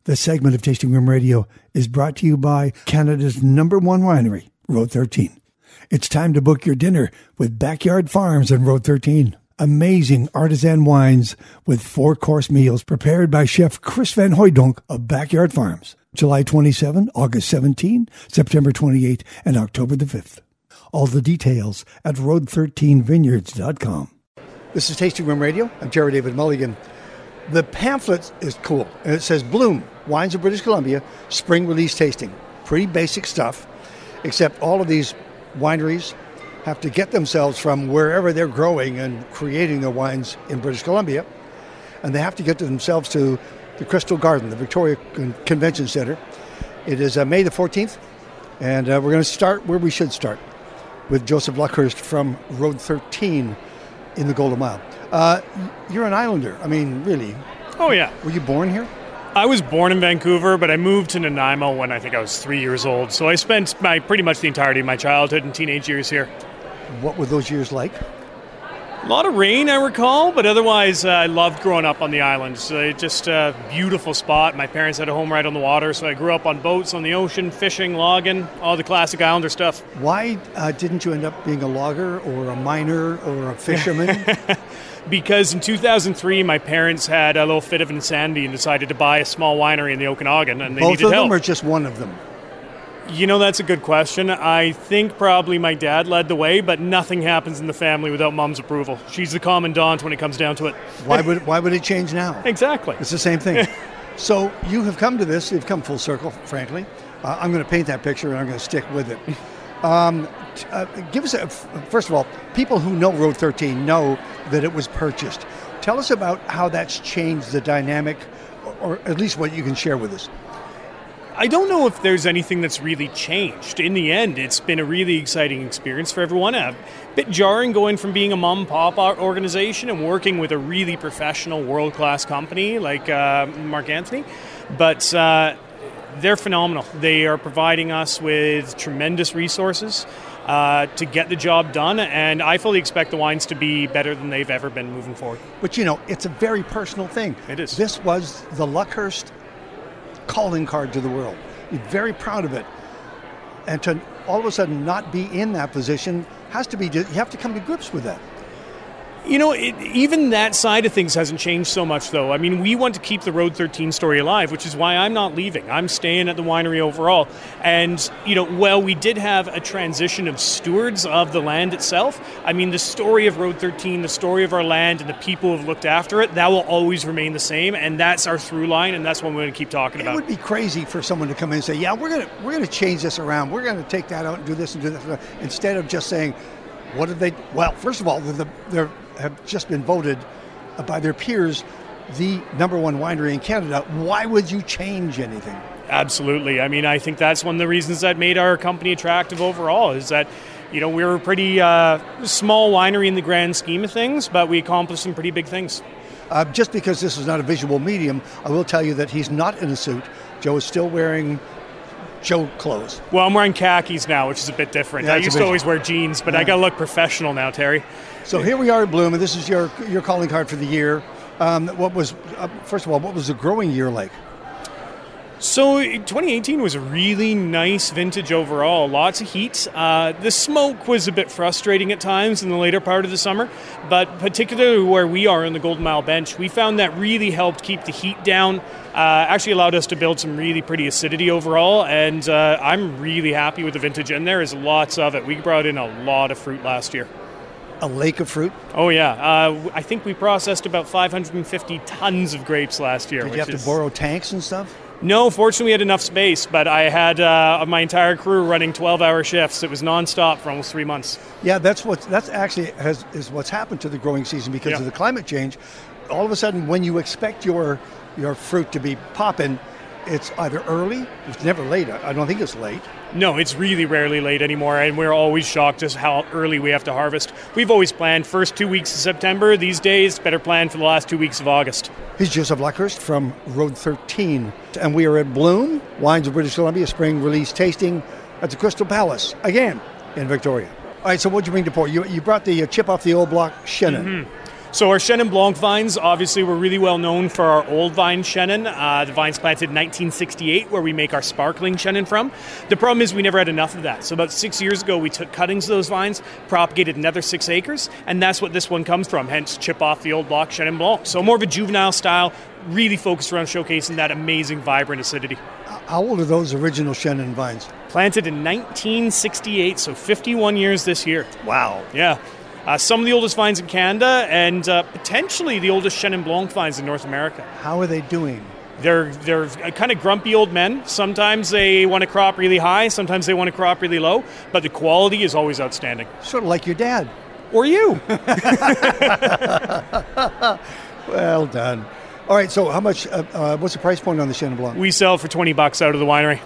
This segment of Tasting Room Radio is brought to you by Canada's #1 winery, Road 13. It's time to book your dinner with Backyard Farms on Road 13. Amazing artisan wines with 4-course meals prepared by Chef Chris Van Hooydonk of Backyard Farms. July 27, August 17, September 28, and October the 5th. All the details at road13vineyards.com. This is Tasting Room Radio. I'm Jerry David Mulligan. The pamphlet is cool, and it says Bloom, Wines of British Columbia, Spring Release Tasting. Pretty basic stuff, except all of these wineries have to get themselves from wherever they're growing and creating their wines in British Columbia, and they have to get to themselves to the Crystal Garden, the Victoria Convention Center. It is May the 14th, and we're going to start where we should start, with Joseph Luckhurst from Road 13 in the Golden Mile. You're an islander. I mean, really. Oh, yeah. Were you born here? I was born in Vancouver, but I moved to Nanaimo when I think I was 3 years old. So I spent pretty much the entirety of my childhood and teenage years here. What were those years like? A lot of rain, I recall, but otherwise I loved growing up on the island. So just a beautiful spot. My parents had a home right on the water, so I grew up on boats on the ocean, fishing, logging, all the classic islander stuff. Why didn't you end up being a logger or a miner or a fisherman? Because in 2003, my parents had a little fit of insanity and decided to buy a small winery in the Okanagan, and they Both needed of help. them or just one of them? You know, that's a good question. I think probably my dad led the way, but nothing happens in the family without Mom's approval. She's the commandant when it comes down to it. Why would it change now? Exactly. It's the same thing. So you have come to this. You've come full circle, frankly. I'm going to paint that picture, and I'm going to stick with it. Give us first of all, people who know Road 13 know that it was purchased. Tell us about how that's changed the dynamic, or at least what you can share with us. I don't know if there's anything that's really changed. In the end, it's been a really exciting experience for everyone. A bit jarring going from being a mom-and-pop organization and working with a really professional, world-class company like Mark Anthony. But they're phenomenal. They are providing us with tremendous resources to get the job done, and I fully expect the wines to be better than they've ever been moving forward. But, you know, it's a very personal thing. It is. This was the Luckhurst calling card to the world. You're very proud of it. And to all of a sudden not be in that position has to be, you have to come to grips with that. You know, even that side of things hasn't changed so much, though. I mean, we want to keep the Road 13 story alive, which is why I'm not leaving. I'm staying at the winery overall. And, you know, while we did have a transition of stewards of the land itself, I mean, the story of Road 13, the story of our land and the people who have looked after it, that will always remain the same. And that's our through line, and that's what we're going to keep talking about. It would be crazy for someone to come in and say, yeah, we're going to change this around. We're going to take that out and do this and do that. Instead of just saying, what did they... Well, first of all, they're have just been voted by their peers the #1 winery in Canada. Why would you change anything? Absolutely. I mean, I think that's one of the reasons that made our company attractive overall, is that, you know, we're a pretty small winery in the grand scheme of things, but we accomplished some pretty big things. Just because this is not a visual medium, I will tell you that he's not in a suit. Joe is still wearing Joe clothes. Well, I'm wearing khakis now, which is a bit different. Yeah, I used to always wear jeans, but I got to look professional now, Terry. So here we are at Bloom, and this is your calling card for the year. First of all, what was the growing year like? So 2018 was a really nice vintage overall. Lots of heat. The smoke was a bit frustrating at times in the later part of the summer, but particularly where we are in the Golden Mile Bench, we found that really helped keep the heat down. Actually allowed us to build some really pretty acidity overall, and I'm really happy with the vintage, and there is lots of it. We brought in a lot of fruit last year. A lake of fruit? Oh, yeah. I think we processed about 550 tons of grapes last year. Did you have to borrow tanks and stuff? No, fortunately we had enough space, but I had my entire crew running 12-hour shifts. It was nonstop for almost 3 months. Yeah, that's what's happened to the growing season because of the climate change. All of a sudden, when you expect your fruit to be popping, it's either early, it's never late. I don't think it's late. No, it's really rarely late anymore, and we're always shocked as how early we have to harvest. We've always planned first 2 weeks of September. These days, better plan for the last 2 weeks of August. He's Joseph Luckhurst from Road 13, and we are at Bloom, Wines of British Columbia, spring release tasting at the Crystal Palace, again, in Victoria. All right, so what'd you bring to pour? You brought the chip off the old block Chenin. Mm-hmm. So our Chenin Blanc vines, obviously, we're really well known for our old vine Chenin. The vines planted in 1968, where we make our sparkling Chenin from. The problem is we never had enough of that. So about 6 years ago, we took cuttings of those vines, propagated another 6 acres, and that's what this one comes from, hence chip off the old block Chenin Blanc. So more of a juvenile style, really focused around showcasing that amazing, vibrant acidity. How old are those original Chenin vines? Planted in 1968, so 51 years this year. Wow. Yeah. Some of the oldest vines in Canada, and potentially the oldest Chenin Blanc vines in North America. How are they doing? They're kind of grumpy old men. Sometimes they want to crop really high, sometimes they want to crop really low, but the quality is always outstanding. Sort of like your dad. Or you. Well done. All right, so how much? What's the price point on the Chenin Blanc? We sell for $20 out of the winery.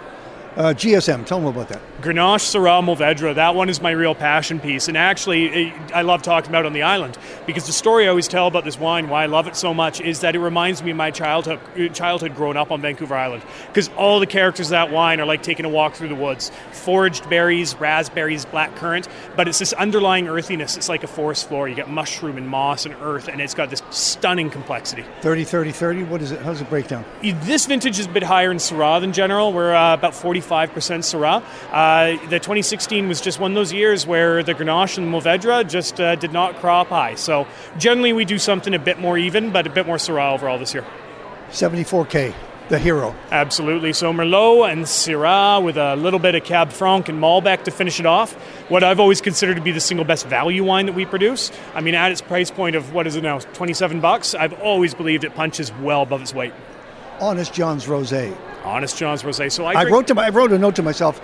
GSM, tell them about that. Grenache, Syrah, Mourvèdre, that one is my real passion piece. And actually, I love talking about it on the island because the story I always tell about this wine, why I love it so much, is that it reminds me of my childhood growing up on Vancouver Island. Because all the characters of that wine are like taking a walk through the woods. Foraged berries, raspberries, blackcurrant, but it's this underlying earthiness. It's like a forest floor. You get mushroom and moss and earth, and it's got this stunning complexity. 30-30-30, what is it? How's it break down? This vintage is a bit higher in Syrah than general. We're about 45% Syrah. The 2016 was just one of those years where the Grenache and the Mourvèdre just did not crop high. So generally we do something a bit more even, but a bit more Syrah overall this year. 74K, the hero. Absolutely. So Merlot and Syrah with a little bit of Cab Franc and Malbec to finish it off. What I've always considered to be the single best value wine that we produce. I mean, at its price point of, what is it now, $27, I've always believed it punches well above its weight. Honest John's Rosé. Honest John's Rosé. So I wrote a note to myself.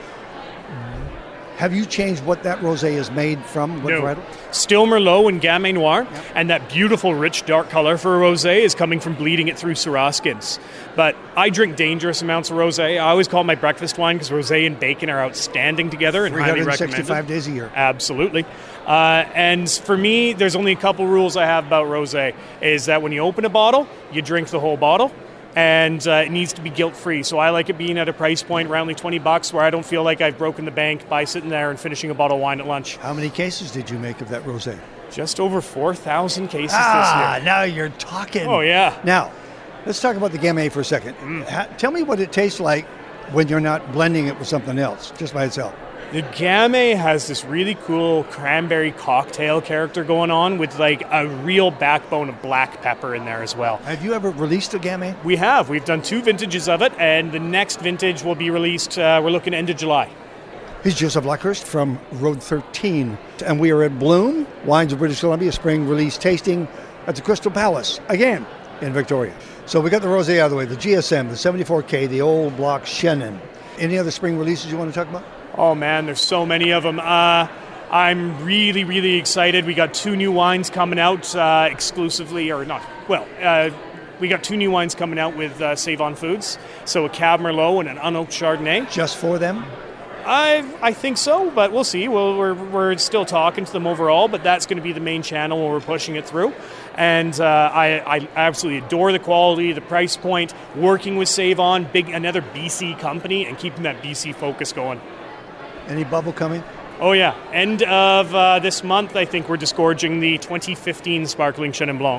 Have you changed what that rosé is made from? What no. Still Merlot and Gamay Noir, yep. And that beautiful rich dark color for a rosé is coming from bleeding it through Syrah skins. But I drink dangerous amounts of rosé. I always call it my breakfast wine because rosé and bacon are outstanding together and highly recommended. 365 days a year. Absolutely. And for me, there's only a couple rules I have about rosé. Is that when you open a bottle, you drink the whole bottle. And it needs to be guilt-free. So I like it being at a price point around like $20 where I don't feel like I've broken the bank by sitting there and finishing a bottle of wine at lunch. How many cases did you make of that rosé? Just over 4,000 cases this year. Now you're talking. Oh, yeah. Now, let's talk about the Gamay for a second. Tell me what it tastes like when you're not blending it with something else, just by itself. The Gamay has this really cool cranberry cocktail character going on with like a real backbone of black pepper in there as well. Have you ever released a Gamay? We have. We've done 2 vintages of it, and the next vintage will be released, we're looking end of July. He's Joseph Luckhurst from Road 13, and we are at Bloom, Wines of British Columbia, spring release tasting at the Crystal Palace, again, in Victoria. So we got the rosé out of the way, the GSM, the 74K, the old block Chenin. Any other spring releases you want to talk about? Oh man, there's so many of them. I'm really, really excited. We got 2 new wines coming out exclusively, or not, well, we got 2 new wines coming out with Save-On Foods. So a Cab Merlot and an unoaked Chardonnay. Just for them? I think so, but we'll see. We're still talking to them overall, but that's going to be the main channel where we're pushing it through. And I absolutely adore the quality, the price point, working with Save-On, another BC company, and keeping that BC focus going. Any bubble coming? Oh, yeah. End of this month, I think we're disgorging the 2015 Sparkling Chenin Blanc.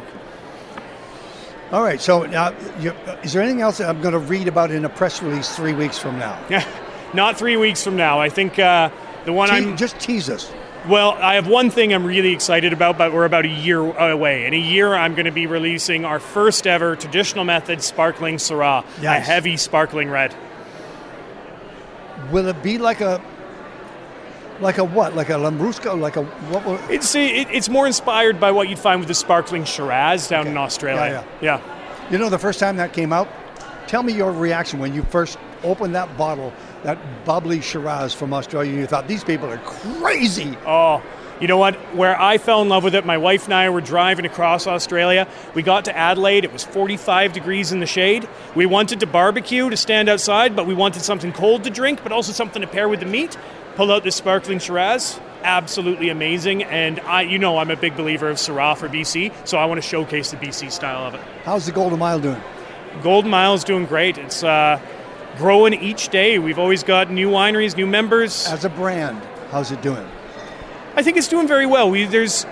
All right. So now, is there anything else that I'm going to read about in a press release 3 weeks from now? Not 3 weeks from now. I think the one Just tease us. Well, I have one thing I'm really excited about, but we're about a year away. In a year, I'm going to be releasing our first ever traditional method Sparkling Syrah, a heavy sparkling red. Will it be like a what? Like a Lambrusco? Like a what? It's more inspired by what you'd find with the Sparkling Shiraz down in Australia. Yeah. You know, the first time that came out, tell me your reaction when you first opened that bottle, that bubbly Shiraz from Australia, and you thought, these people are crazy. Oh, you know what? Where I fell in love with it, my wife and I were driving across Australia. We got to Adelaide. It was 45 degrees in the shade. We wanted to barbecue, to stand outside, but we wanted something cold to drink, but also something to pair with the meat. Pull out this Sparkling Shiraz. Absolutely amazing. And I'm a big believer of Syrah for BC, so I want to showcase the BC style of it. How's the Golden Mile doing? Golden Mile is doing great. It's growing each day. We've always got new wineries, new members. As a brand, how's it doing? I think it's doing very well. There's,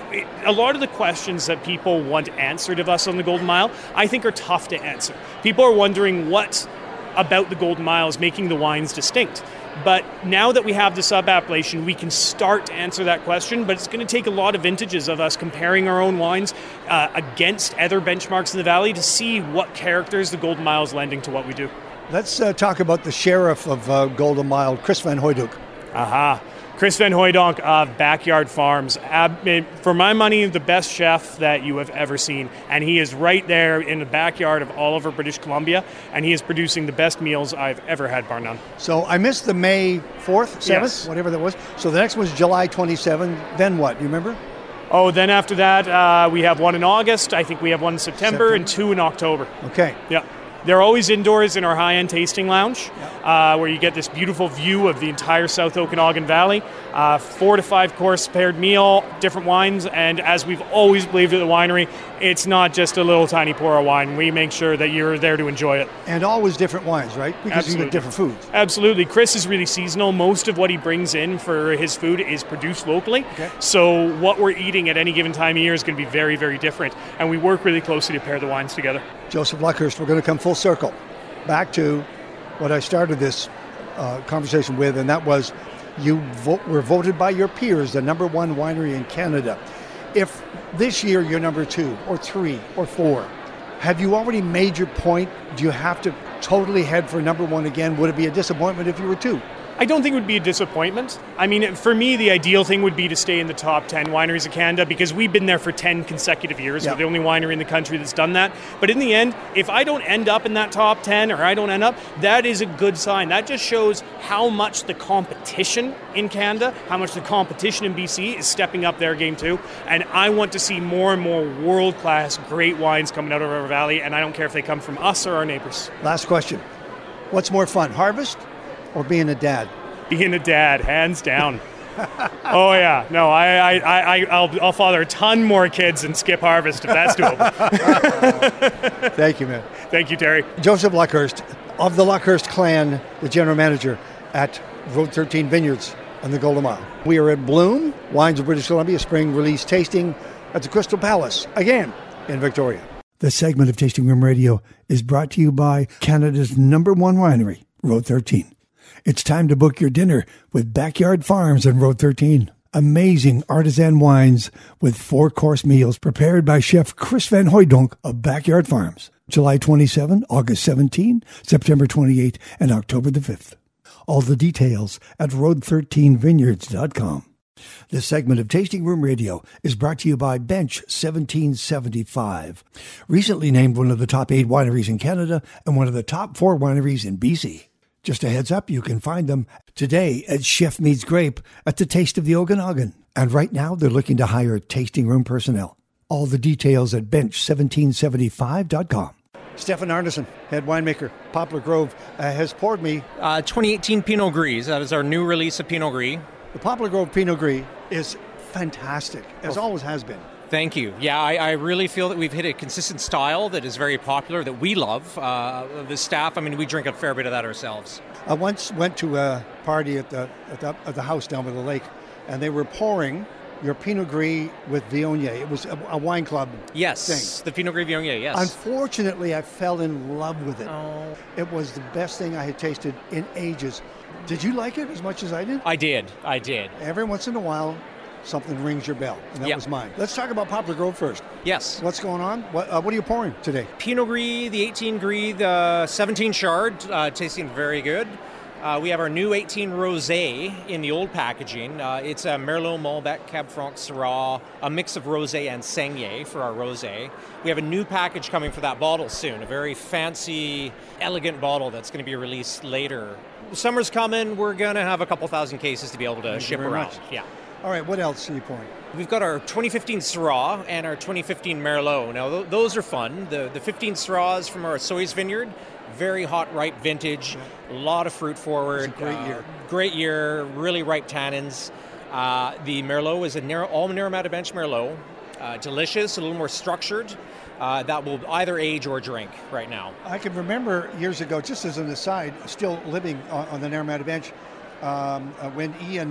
a lot of the questions that people want answered of us on the Golden Mile, I think are tough to answer. People are wondering what about the Golden Mile is making the wines distinct. But now that we have the sub-appellation, we can start to answer that question, but it's going to take a lot of vintages of us comparing our own wines against other benchmarks in the valley to see what characters the Golden Mile is lending to what we do. Let's talk about the sheriff of Golden Mile, Chris Van Hooydonk. Aha. Chris Van Hooydonk of Backyard Farms. For my money, the best chef that you have ever seen. And he is right there in the backyard of Oliver, British Columbia, and he is producing the best meals I've ever had, bar none. So I missed the May 4th, 7th, yes. Whatever that was. So the next was July 27th. Then what? Do you remember? Oh, then after that, we have one in August. I think we have one in September. And two in October. Okay. Yeah. They're always indoors in our high-end tasting lounge, where you get this beautiful view of the entire South Okanagan Valley. 4 to 5 course paired meal, different wines, and as we've always believed at the winery, it's not just a little tiny pour of wine. We make sure that you're there to enjoy it. And always different wines, right? Because you get different foods. Absolutely. Chris is really seasonal. Most of what he brings in for his food is produced locally. Okay. So what we're eating at any given time of year is going to be very, very different. And we work really closely to pair the wines together. Joseph Luckhurst, we're going to come full circle back to what I started this conversation with, and that was you were voted by your peers the number one winery in Canada. If this year you're number 2 or 3 or 4, have you already made your point? Do you have to totally head for number 1 again? Would it be a disappointment if you were 2? I don't think it would be a disappointment. I mean, for me, the ideal thing would be to stay in the top 10 wineries of Canada because we've been there for 10 consecutive years. Yeah. We're the only winery in the country that's done that. But in the end, if I don't end up in that top 10 or I don't end up, that is a good sign. That just shows how much the competition in Canada, how much the competition in BC is stepping up their game too. And I want to see more and more world-class, great wines coming out of our valley, and I don't care if they come from us or our neighbors. Last question. What's more fun, harvest or being a dad? Being a dad, hands down. Oh yeah, no, I'll father a ton more kids and skip harvest if that's doable. Thank you, man. Thank you, Terry. Joseph Luckhurst of the Luckhurst clan, the general manager at Road 13 Vineyards on the Golden Mile. We are at Bloom, Wines of British Columbia, spring release tasting at the Crystal Palace, again in Victoria. This segment of Tasting Room Radio is brought to you by Canada's number 1 winery, Road 13. It's time to book your dinner with Backyard Farms on Road 13. Amazing artisan wines with 4-course meals prepared by Chef Chris Van Hooydonk of Backyard Farms. July 27, August 17, September 28, and October the 5th. All the details at road13vineyards.com. This segment of Tasting Room Radio is brought to you by Bench 1775, recently named one of the top 8 wineries in Canada and one of the top 4 wineries in BC. Just a heads up, you can find them today at Chef Meets Grape at the Taste of the Okanagan. And right now, they're looking to hire tasting room personnel. All the details at bench1775.com. Stefan Arneson, head winemaker, Poplar Grove, has poured me 2018 Pinot Gris. That is our new release of Pinot Gris. The Poplar Grove Pinot Gris is fantastic, as always has been. Thank you. Yeah, I really feel that we've hit a consistent style that is very popular, that we love. The staff, I mean, we drink a fair bit of that ourselves. I once went to a party at the house down by the lake, and they were pouring your Pinot Gris with Viognier. It was a wine club thing. The Pinot Gris Viognier, yes. Unfortunately, I fell in love with it. Oh. It was the best thing I had tasted in ages. Did you like it as much as I did? I did. Every once in a while, something rings your bell, and that was mine. Let's talk about Poplar Grove first. Yes. What's going on? What are you pouring today? Pinot Gris, the 18 Gris, the 17 Chard, tasting very good. We have our new 18 Rosé in the old packaging. It's a Merlot, Malbec, Cab Franc, Syrah, a mix of Rosé and Sangnier for our Rosé. We have a new package coming for that bottle soon, a very fancy, elegant bottle that's going to be released later. Summer's coming. We're going to have a couple thousand cases to be able to ship around. Much. Yeah. All right, what else are you pouring? We've got our 2015 Syrah and our 2015 Merlot. Now, those are fun. The 15 Syrah is from our Sois vineyard. Very hot, ripe vintage. A lot of fruit forward. It's a great year. Great year. Really ripe tannins. The Merlot is all Narromata Bench Merlot. Delicious, a little more structured. That will either age or drink right now. I can remember years ago, just as an aside, still living on the Narromata Bench, when Ian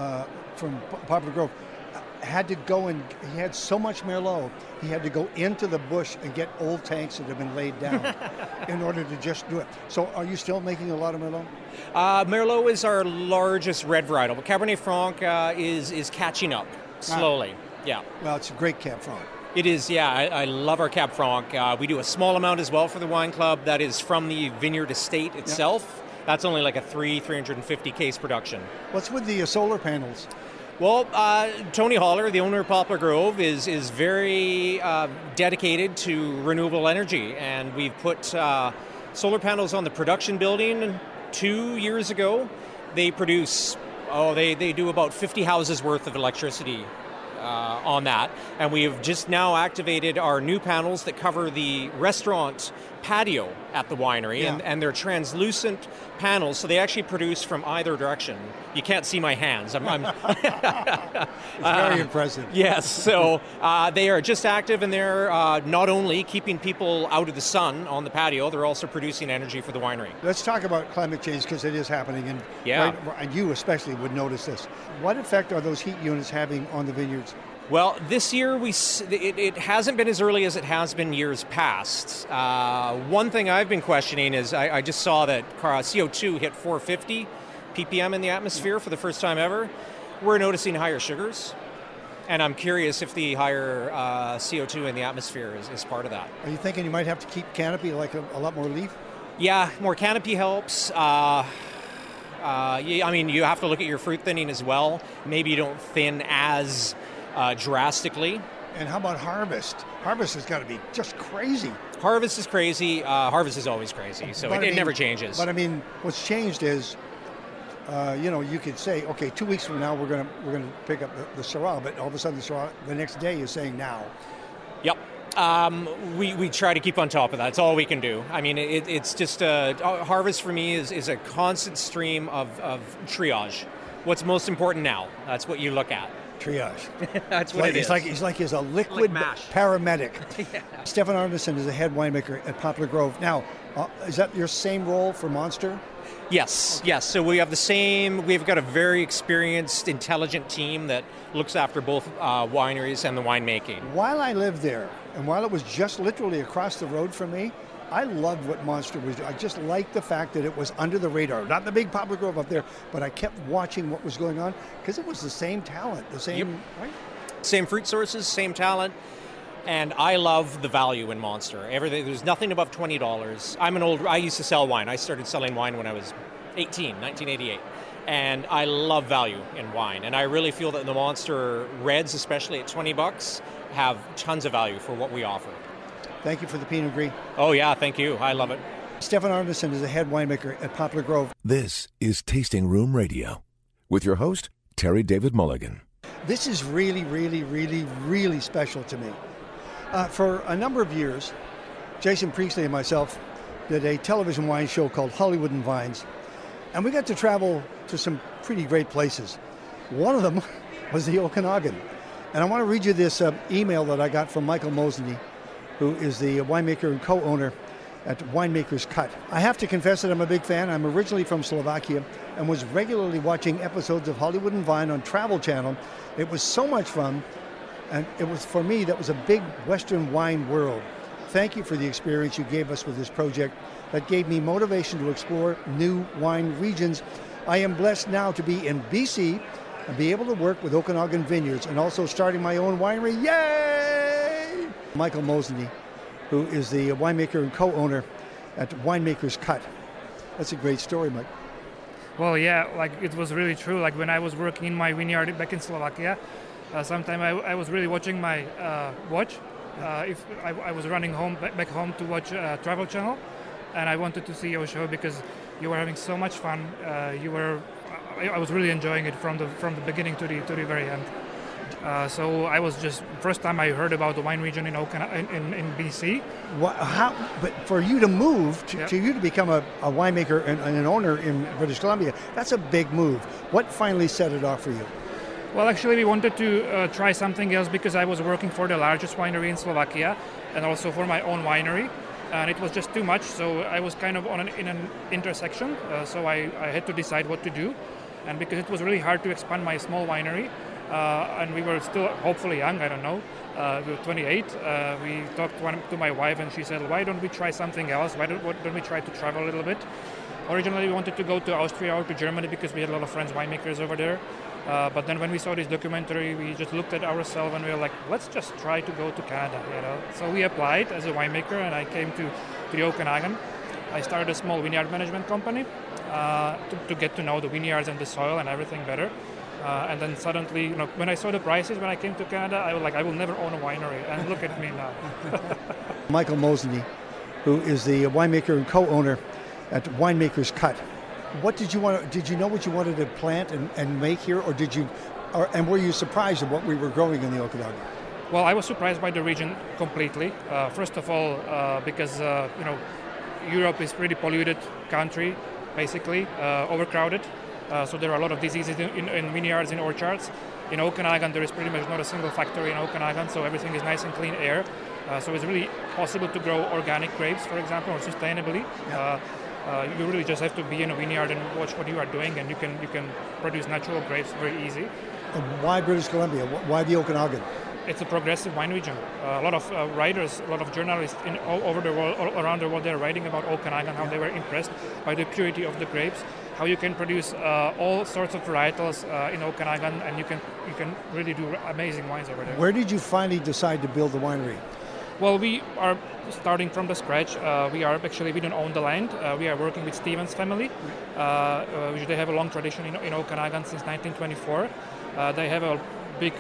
Poplar Grove had to go and he had so much Merlot, he had to go into the bush and get old tanks that had been laid down in order to just do it. So are you still making a lot of Merlot? Merlot is our largest red varietal, but Cabernet Franc is catching up slowly. Yeah. Well, it's a great Cab Franc. It is, yeah. I love our Cab Franc. We do a small amount as well for the wine club that is from the vineyard estate itself. Yep. That's only like a 350 case production. What's with the solar panels? Well, Tony Holler, the owner of Poplar Grove, is very dedicated to renewable energy, and we've put solar panels on the production building 2 years ago. They produce, they do about 50 houses worth of electricity on that, and we have just now activated our new panels that cover the restaurant patio at the winery, and they're translucent panels, so they actually produce from either direction. You can't see my hands. It's very impressive. Yes, so they are just active, and they're not only keeping people out of the sun on the patio, they're also producing energy for the winery. Let's talk about climate change, because it is happening, and and you especially would notice this. What effect are those heat units having on the vineyards? Well, this year it hasn't been as early as it has been years past. One thing I've been questioning is I just saw that CO2 hit 450 ppm in the atmosphere for the first time ever. We're noticing higher sugars, and I'm curious if the higher CO2 in the atmosphere is part of that. Are you thinking you might have to keep canopy, like a lot more leaf? Yeah, more canopy helps. I mean, you have to look at your fruit thinning as well. Maybe you don't thin as drastically. And how about harvest? Harvest has got to be just crazy. Harvest is crazy. Harvest is always crazy, so it never changes. But I mean, what's changed is, you could say, okay, 2 weeks from now we're gonna pick up the Syrah, but all of a sudden the Syrah the next day is saying now. Yep. We try to keep on top of that. It's all we can do. I mean, it's just harvest for me is a constant stream of triage. What's most important now? That's what you look at. Triage. That's what it is. It's like he's a liquid paramedic. Yeah. Stefan Arneson is a head winemaker at Poplar Grove. Now, is that your same role for Monster? Yes. So we have we've got a very experienced, intelligent team that looks after both wineries and the winemaking. While I lived there, and while it was just literally across the road from me, I loved what Monster was doing. I just liked the fact that it was under the radar. Not the big Poplar Grove up there, but I kept watching what was going on, because it was the same talent, right? Same fruit sources, same talent. And I love the value in Monster. There's nothing above $20. I used to sell wine. I started selling wine when I was 18, 1988. And I love value in wine. And I really feel that the Monster Reds, especially at $20, have tons of value for what we offer. Thank you for the Pinot Gris. Oh, yeah, thank you. I love it. Stefan Arneson is a head winemaker at Poplar Grove. This is Tasting Room Radio with your host, Terry David Mulligan. This is really, really, really, really special to me. For a number of years, Jason Priestley and myself did a television wine show called Hollywood and Vines, and we got to travel to some pretty great places. One of them was the Okanagan. And I want to read you this email that I got from Michael Mosny, who is the winemaker and co-owner at Winemaker's Cut. I have to confess that I'm a big fan. I'm originally from Slovakia and was regularly watching episodes of Hollywood and Vine on Travel Channel. It was so much fun, and it was, for me, that was a big Western wine world. Thank you for the experience you gave us with this project that gave me motivation to explore new wine regions. I am blessed now to be in BC and be able to work with Okanagan Vineyards and also starting my own winery. Yay! Michael Mosny, who is the winemaker and co-owner at Winemaker's Cut. That's a great story, Mike. Well, yeah, it was really true. When I was working in my vineyard back in Slovakia, sometime I was really watching my watch. If I was running back home to watch Travel Channel, and I wanted to see your show because you were having so much fun. I was really enjoying it from the beginning to the very end. So I was just first time I heard about the wine region in BC. But for you to move to you to become a winemaker and an owner in British Columbia, that's a big move. What finally set it off for you? Well, actually, we wanted to try something else because I was working for the largest winery in Slovakia and also for my own winery, and it was just too much. So I was kind of in an intersection. So I had to decide what to do. And because it was really hard to expand my small winery, and we were still hopefully young, I don't know, we were 28, we talked to my wife and she said, why don't we try something else? Why don't we try to travel a little bit? Originally we wanted to go to Austria or to Germany because we had a lot of friends, winemakers over there. But then when we saw this documentary, we just looked at ourselves and we were like, let's just try to go to Canada, you know. So we applied as a winemaker and I came to the Okanagan. I started a small vineyard management company to get to know the vineyards and the soil and everything better. And then suddenly, you know, when I saw the prices when I came to Canada, I was like, I will never own a winery. And look at me now. Michael Mosny, who is the winemaker and co-owner at Winemaker's Cut. What did you want? Did you know what you wanted to plant and make here, or did you? And were you surprised at what we were growing in the Okanagan? Well, I was surprised by the region completely. First of all, because you know, Europe is pretty polluted country, basically overcrowded. So there are a lot of diseases in vineyards, in orchards. In Okanagan, there is pretty much not a single factory in Okanagan, so everything is nice and clean air. So it's really possible to grow organic grapes, for example, or sustainably. Yeah. You really just have to be in a vineyard and watch what you are doing, and you can produce natural grapes very easy. Why British Columbia? Why the Okanagan? It's a progressive wine region. A lot of writers, a lot of journalists all over the world, all around the world, they're writing about Okanagan, how they were impressed by the purity of the grapes, how you can produce all sorts of varietals in Okanagan, and you can really do amazing wines over there. Where did you finally decide to build the winery? Well, we are starting from the scratch. We don't own the land. We are working with Stevens family, which they have a long tradition in Okanagan since 1924. They have a big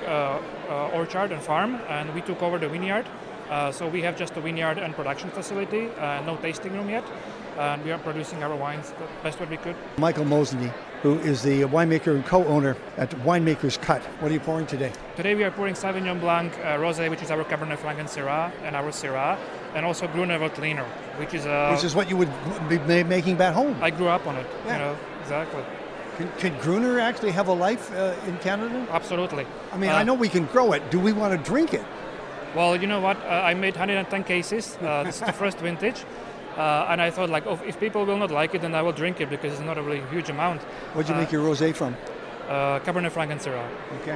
orchard and farm, and we took over the vineyard. So we have just a vineyard and production facility, no tasting room yet, and we are producing our wines the best what we could. Michael Mosny, who is the winemaker and co-owner at Winemaker's Cut. What are you pouring today? Today we are pouring Sauvignon Blanc Rosé, which is our Cabernet Franc and Syrah, and our Syrah, and also Gruner Veltliner, which is what you would be making back home. I grew up on it, yeah. You know, exactly. Can Gruner actually have a life in Canada? Absolutely. I mean, I know we can grow it. Do we want to drink it? Well, you know what? I made 110 cases. This is the first vintage. And I thought, like, if people will not like it, then I will drink it because it's not a really huge amount. What'd you make your rosé from? Cabernet Franc and Syrah. Okay.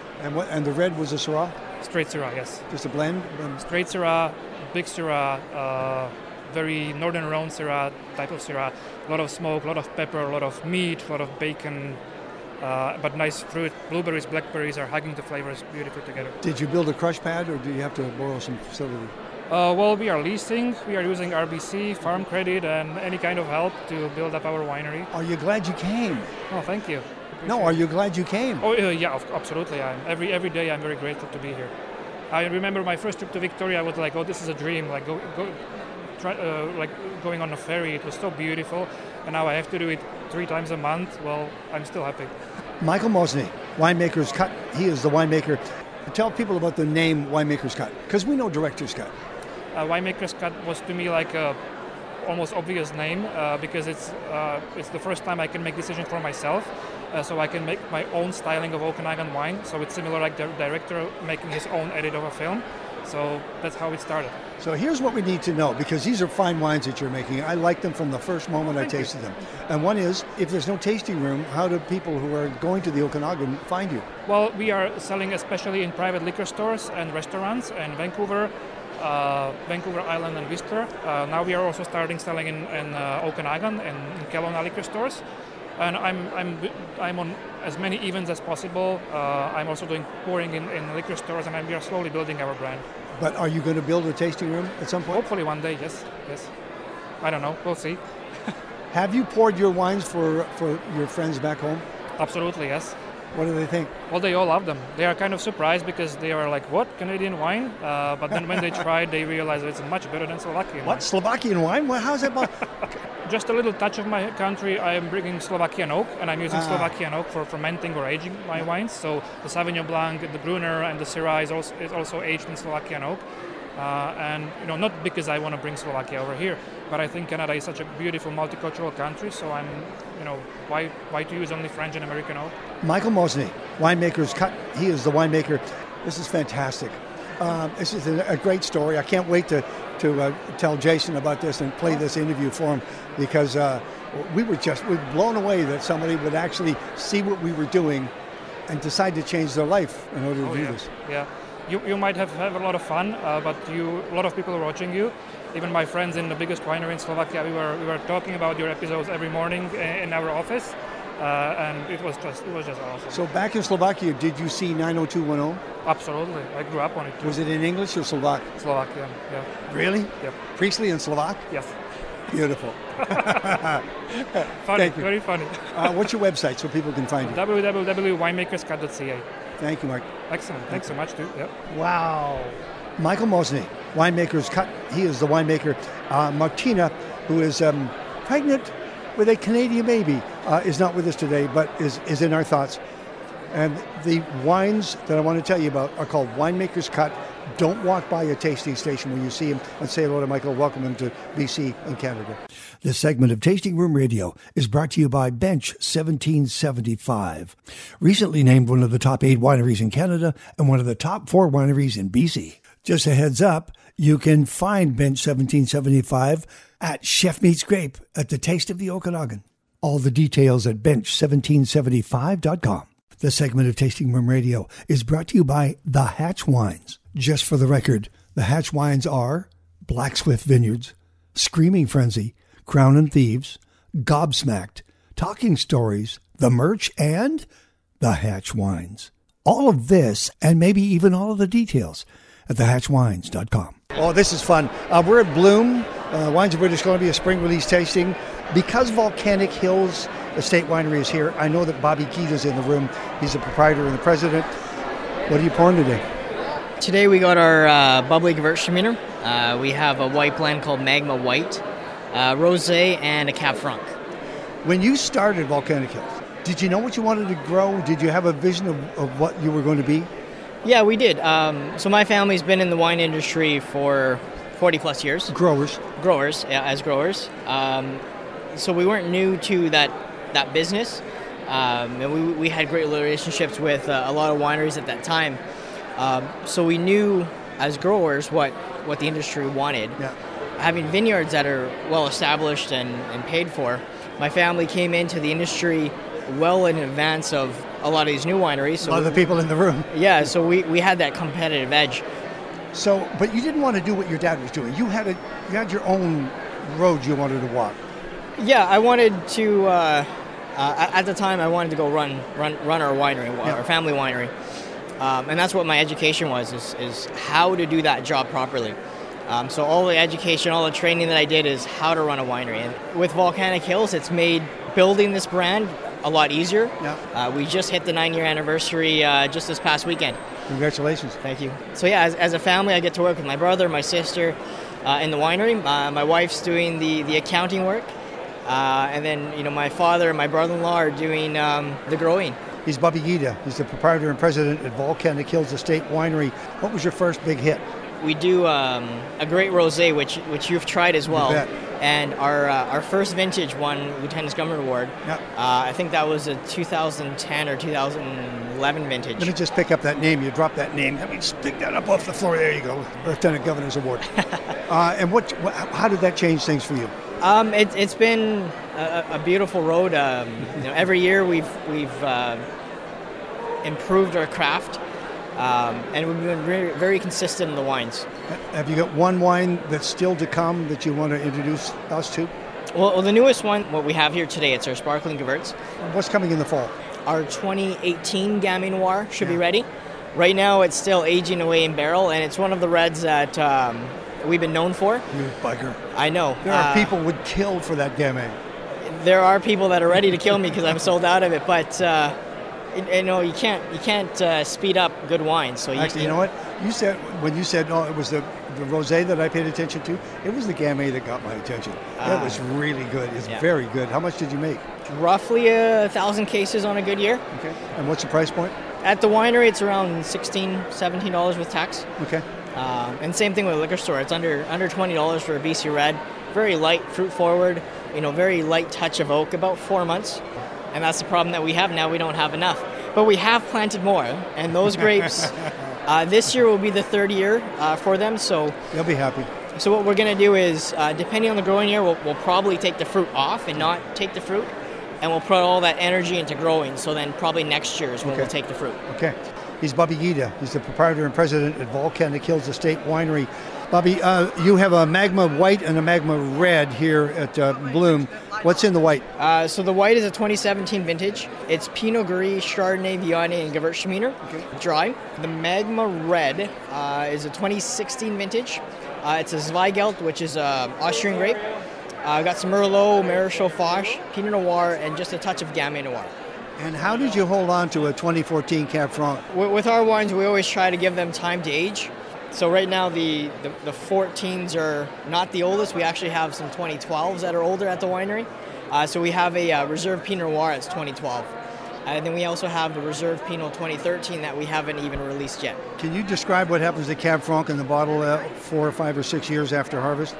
And the red was a Syrah? Straight Syrah, yes. Just a blend? Straight Syrah, big Syrah, very Northern Rhone Syrah type of Syrah. A lot of smoke, a lot of pepper, a lot of meat, a lot of bacon, but nice fruit. Blueberries, blackberries are hugging the flavors beautifully together. Did you build a crush pad, or do you have to borrow some facility? Well, we are leasing. We are using RBC, farm credit, and any kind of help to build up our winery. Are you glad you came? Oh, thank you. No, are you glad you came? Oh, yeah, absolutely. Every day I'm very grateful to be here. I remember my first trip to Victoria. I was like, oh, this is a dream. Like like going on a ferry. It was so beautiful, and now I have to do it 3 times a month. Well, I'm still happy. Michael Mosny, Winemaker's Cut. He is the winemaker. Tell people about the name Winemaker's Cut, because we know Director's Cut. Winemaker's Cut was to me like a almost obvious name because it's the first time I can make decisions for myself, so I can make my own styling of Okanagan wine. So it's similar like the director making his own edit of a film. So that's how it started. So here's what we need to know, because these are fine wines that you're making. I like them from the first moment I tasted them. And one is, if there's no tasting room, how do people who are going to the Okanagan find you? Well, we are selling especially in private liquor stores and restaurants in Vancouver, Vancouver Island and Whistler. Now we are also starting selling in Okanagan and in Kelowna liquor stores. And I'm on as many events as possible. I'm also doing pouring in liquor stores, and we are slowly building our brand. But are you going to build a tasting room at some point? Hopefully one day, yes. I don't know. We'll see. Have you poured your wines for your friends back home? Absolutely, yes. What do they think? Well, they all love them. They are kind of surprised because they are like, what, Canadian wine? But then when they try, they realize it's much better than Slovakian wine. What, Slovakian wine? How is that? Just a little touch of my country. I am bringing Slovakian oak, and I'm using Slovakian oak for fermenting or aging my wines. So the Sauvignon Blanc, the Gruner, and the Syrah is also aged in Slovakian oak. And not because I want to bring Slovakia over here, but I think Canada is such a beautiful multicultural country. So I'm, why to use only French and American oak? Michael Mosny, Winemaker's Cut. He is the winemaker. This is fantastic. This is a great story. I can't wait to tell Jason about this and play this interview for him, because we were blown away that somebody would actually see what we were doing and decide to change their life in order to do this. Yeah. You might have a lot of fun, but a lot of people are watching you. Even my friends in the biggest winery in Slovakia, we were talking about your episodes every morning in our office, and it was just awesome. So back in Slovakia, did you see 90210? Absolutely, I grew up on it too. Was it in English or Slovak? Slovakian, yeah. Really? Yep. Priestley in Slovak? Yes. Beautiful. Funny, Thank you. very funny. What's your website so people can find you? www.winemakerscut.ca. Thank you, Mark. Excellent. Thanks so much, too. Yep. Wow. Michael Mosney, Winemaker's Cut. He is the winemaker. Martina, who is pregnant with a Canadian baby, is not with us today, but is in our thoughts. And the wines that I want to tell you about are called Winemaker's Cut. Don't walk by a tasting station when you see him and say hello to Michael. Welcome him to BC and Canada. This segment of Tasting Room Radio is brought to you by Bench 1775. Recently named one of the top 8 wineries in Canada and one of the top 4 wineries in BC. Just a heads up, you can find Bench 1775 at Chef Meets Grape at the Taste of the Okanagan. All the details at bench1775.com. This segment of Tasting Room Radio is brought to you by The Hatch Wines. Just for the record, the Hatch Wines are Blacksmith Vineyards, Screaming Frenzy, Crown and Thieves, Gobsmacked, Talking Stories, The Merch, and The Hatch Wines. All of this, and maybe even all of the details, at thehatchwines.com. Oh, this is fun. We're at Bloom, Wines of British Columbia spring release tasting. Because Volcanic Hills Estate Winery is here, I know that Bobby Keita's in the room. He's the proprietor and the president. What are you pouring today? Today we got our bubbly Gewürztraminer. We have a white blend called Magma White, Rosé, and a Cab Franc. When you started Volcanic Hills, did you know what you wanted to grow? Did you have a vision of what you were going to be? Yeah, we did. So my family's been in the wine industry for 40 plus years. Growers, as growers. So we weren't new to that business. And we had great relationships with a lot of wineries at that time. So we knew as growers what the industry wanted. Yeah. Having vineyards that are well established and paid for, my family came into the industry well in advance of a lot of these new wineries. So a lot of the people in the room. Yeah, so we had that competitive edge. So, but you didn't want to do what your dad was doing. You had your own road you wanted to walk. Yeah, I wanted to. At the time, I wanted to go run our winery, our family winery. And that's what my education was, is how to do that job properly. So all the education, all the training that I did is how to run a winery. And with Volcanic Hills, it's made building this brand a lot easier. Yeah. We just hit the 9-year anniversary just this past weekend. Congratulations. Thank you. So yeah, as a family, I get to work with my brother, my sister in the winery. My wife's doing the accounting work. And then, my father and my brother-in-law are doing the growing. He's Bobby Keita. He's the proprietor and president at Volcanic Hills Estate Winery. What was your first big hit? We do a great rosé, which you've tried as well. And our first vintage won Lieutenant's Government Award. Yep. I think that was a 2010 or 2011 vintage. Let me just pick up that name. You dropped that name. Let me just pick that up off the floor. There you go. Lieutenant Governor's Award. And how did that change things for you? It's been a beautiful road. Every year we've improved our craft, and we've been very, very consistent in the wines. Have you got one wine that's still to come that you want to introduce us to? Well, the newest one, what we have here today, it's our Sparkling Gewürz. What's coming in the fall? Our 2018 Gamay Noir should be ready. Right now it's still aging away in barrel, and it's one of the reds that we've been known for. You bugger. I know. There are people who would kill for that Gamay. There are people that are ready to kill me because I'm sold out of it, but you can't speed up good wine. So actually, you know what? When you said it was the rosé that I paid attention to, it was the Gamay that got my attention. That was really good. It's very good. How much did you make? Roughly 1,000 cases on a good year. Okay. And what's the price point? At the winery, it's around $16, $17 with tax. Okay. And same thing with the liquor store. It's under $20 for a BC Red. Very light, fruit forward. Very light touch of oak. About 4 months. And that's the problem that we have now. We don't have enough. But we have planted more. And those grapes, this year will be the third year for them. So they'll be happy. So what we're going to do is, depending on the growing year, we'll probably take the fruit off and not take the fruit, and we'll put all that energy into growing. So then probably next year is when we'll take the fruit. Okay. He's Bobby Guida. He's the proprietor and president at Volcanic Hills Estate Winery. Bobby, you have a Magma White and a Magma Red here at Bloom. What's in the white? So the white is a 2017 vintage. It's Pinot Gris, Chardonnay, Viognier, and Gewürztraminer, dry. The Magma Red is a 2016 vintage. It's a Zweigelt, which is Austrian grape. I've got some Merlot, Maréchal Foch, Pinot Noir, and just a touch of Gamay Noir. And how did you hold on to a 2014 Cab Franc? With our wines, we always try to give them time to age. So right now, the 14s are not the oldest. We actually have some 2012s that are older at the winery. So we have a Reserve Pinot Noir that's 2012. And then we also have the Reserve Pinot 2013 that we haven't even released yet. Can you describe what happens to Cab Franc in the bottle 4 or 5 or 6 years after harvest?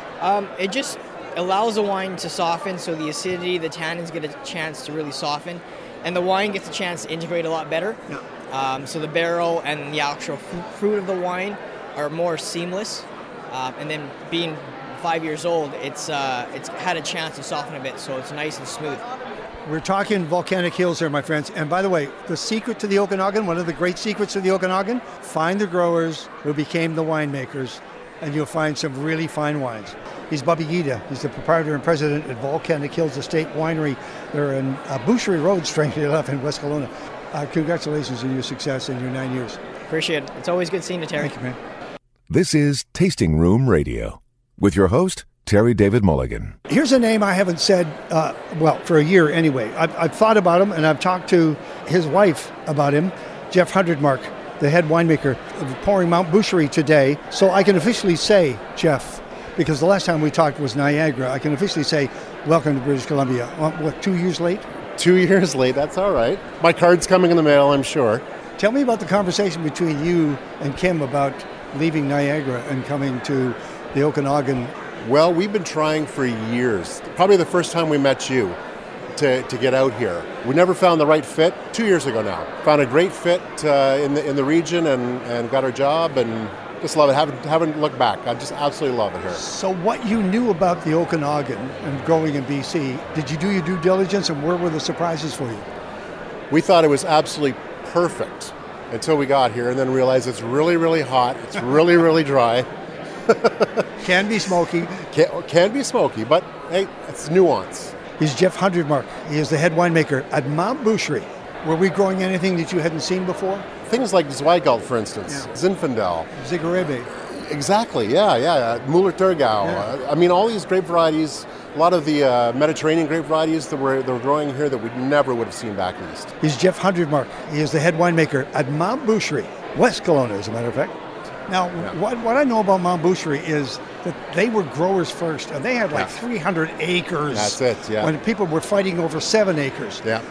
It just allows the wine to soften, so the acidity, the tannins get a chance to really soften, and the wine gets a chance to integrate a lot better. Yeah. So the barrel and the actual fruit of the wine are more seamless, and then being 5 years old, it's had a chance to soften a bit, so it's nice and smooth. We're talking Volcanic Hills here, my friends. And by the way, the secret to the Okanagan, one of the great secrets of the Okanagan, find the growers who became the winemakers, and you'll find some really fine wines. He's Bobby Guida. He's the proprietor and president at Volcanic Hills Estate Winery. They're in Boucherie Road, strangely enough, in West Kelowna. Congratulations on your success in your 9 years. Appreciate it. It's always good seeing you, Terry. Thank you, man. This is Tasting Room Radio with your host, Terry David Mulligan. Here's a name I haven't said, for a year anyway. I've thought about him, and I've talked to his wife about him, Jeff Hundredmark, the head winemaker of Pouring Mount Boucherie today. So I can officially say, Jeff, because the last time we talked was Niagara, I can officially say, welcome to British Columbia. 2 years late? 2 years late, that's all right. My card's coming in the mail, I'm sure. Tell me about the conversation between you and Kim about leaving Niagara and coming to the Okanagan. Well, we've been trying for years. Probably the first time we met you to get out here. We never found the right fit. 2 years ago now. Found a great fit in the region and got our job and just love it. Haven't looked back. I just absolutely love it here. So what you knew about the Okanagan and growing in BC, did you do your due diligence, and where were the surprises for you? We thought it was absolutely perfect until we got here and then realized it's really, really hot. It's really, really dry. Can be smoky. Can be smoky, but hey, it's nuance. He's Jeff Hundredmark. He is the head winemaker at Mount Boucherie. Were we growing anything that you hadn't seen before? Things like Zweigelt, for instance, Zinfandel. Zigarebe. Exactly, yeah. Müller-Thurgau. Yeah. I mean, all these grape varieties, a lot of the Mediterranean grape varieties that we're growing here that we never would have seen back east. He's Jeff Hundredmark. He is the head winemaker at Mount Boucherie, West Kelowna, as a matter of fact. Now, what I know about Mount Boucherie is that they were growers first, and they had 300 acres. That's it, yeah. When people were fighting over 7 acres. Yeah.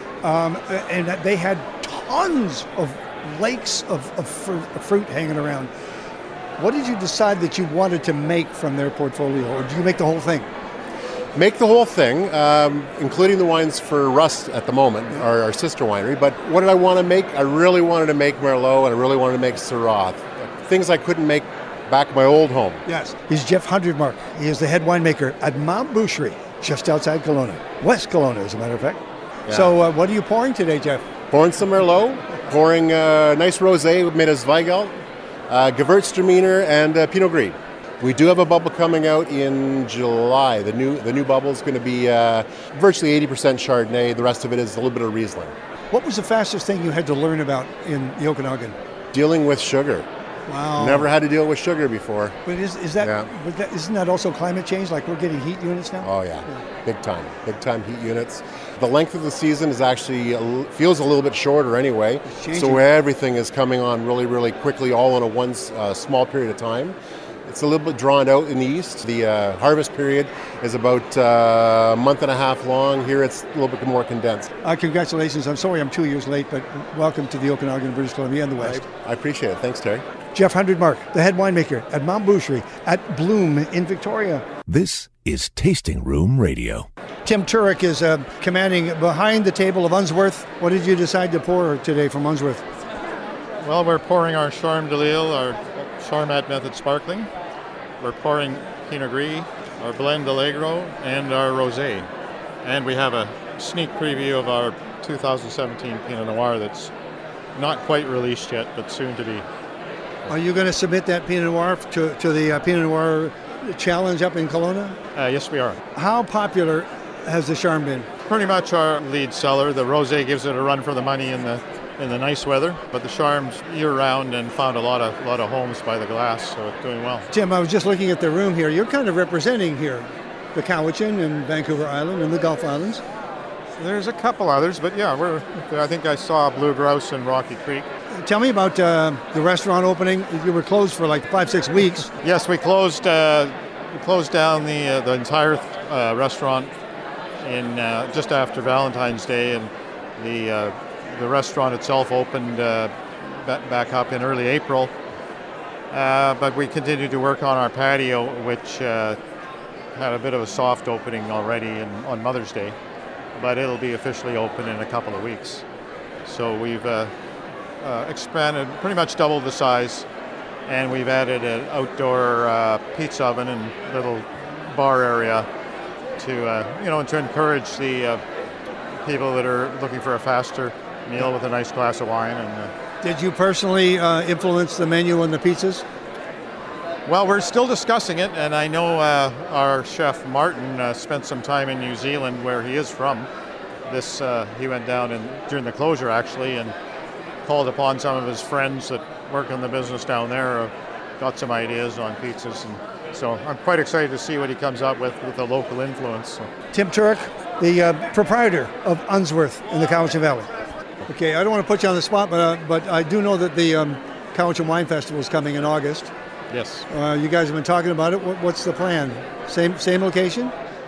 And they had tons of lakes of fruit hanging around. What did you decide that you wanted to make from their portfolio, or do you make the whole thing? Make the whole thing, including the wines for Rust at the moment, our sister winery. But what did I want to make? I really wanted to make Merlot, and I really wanted to make Syrah. Things I couldn't make back at my old home. Yes. He's Jeff Hundredmark. He is the head winemaker at Mount Boucherie, just outside Kelowna. West Kelowna, as a matter of fact. Yeah. So what are you pouring today, Jeff? Pouring some Merlot, pouring nice rosé made of Zweigelt, Gewürztraminer, and Pinot Gris. We do have a bubble coming out in July. The new bubble is going to be virtually 80% Chardonnay. The rest of it is a little bit of Riesling. What was the fastest thing you had to learn about in the Okanagan? Dealing with sugar. Wow. Never had to deal with sugar before. But isn't that also climate change? Like we're getting heat units now? Oh, yeah. Big time heat units. The length of the season is actually feels a little bit shorter anyway. So everything is coming on really, really quickly, all in one small period of time. It's a little bit drawn out in the east. The harvest period is about a month and a half long. Here it's a little bit more condensed. Congratulations. I'm sorry I'm 2 years late, but welcome to the Okanagan, British Columbia, and the West. I appreciate it. Thanks, Terry. Jeff Hundredmark, the head winemaker at Mount Boucherie at Bloom in Victoria. This is Tasting Room Radio. Tim Turek is commanding behind the table of Unsworth. What did you decide to pour today from Unsworth? Well, we're pouring our Charme de Lille, our Charmat method sparkling. We're pouring Pinot Gris, our Blend Allegro, and our Rosé. And we have a sneak preview of our 2017 Pinot Noir that's not quite released yet, but soon to be. Are you going to submit that Pinot Noir to the Pinot Noir Challenge up in Kelowna? Yes, we are. How popular has the Charme been? Pretty much our lead seller. The Rosé gives it a run for the money in the nice weather, but the Charme's year-round and found a lot of homes by the glass, so it's doing well. Tim, I was just looking at the room here. You're kind of representing here the Cowichan and Vancouver Island and the Gulf Islands. There's a couple others, but yeah, I think I saw Blue Grouse and Rocky Creek. Tell me about the restaurant opening. You were closed for like 5-6 weeks. Yes, we closed down the entire restaurant in just after Valentine's Day, and the restaurant itself opened back up in early April. But we continued to work on our patio, which had a bit of a soft opening already on Mother's Day, but it'll be officially open in a couple of weeks. So we've expanded, pretty much doubled the size, and we've added an outdoor pizza oven and little bar area to encourage the people that are looking for a faster meal with a nice glass of wine. And did you personally influence the menu and the pizzas? Well, we're still discussing it, and I know our chef Martin spent some time in New Zealand, where he is from. He went down during the closure actually, and called upon some of his friends that work in the business down there, got some ideas on pizzas, and so I'm quite excited to see what he comes up with a local influence. So. Tim Turek, the proprietor of Unsworth in the Cowichan Valley. Okay, I don't want to put you on the spot, but I do know that the Cowichan Wine Festival is coming in August. Yes. You guys have been talking about it. What's the plan? Same location?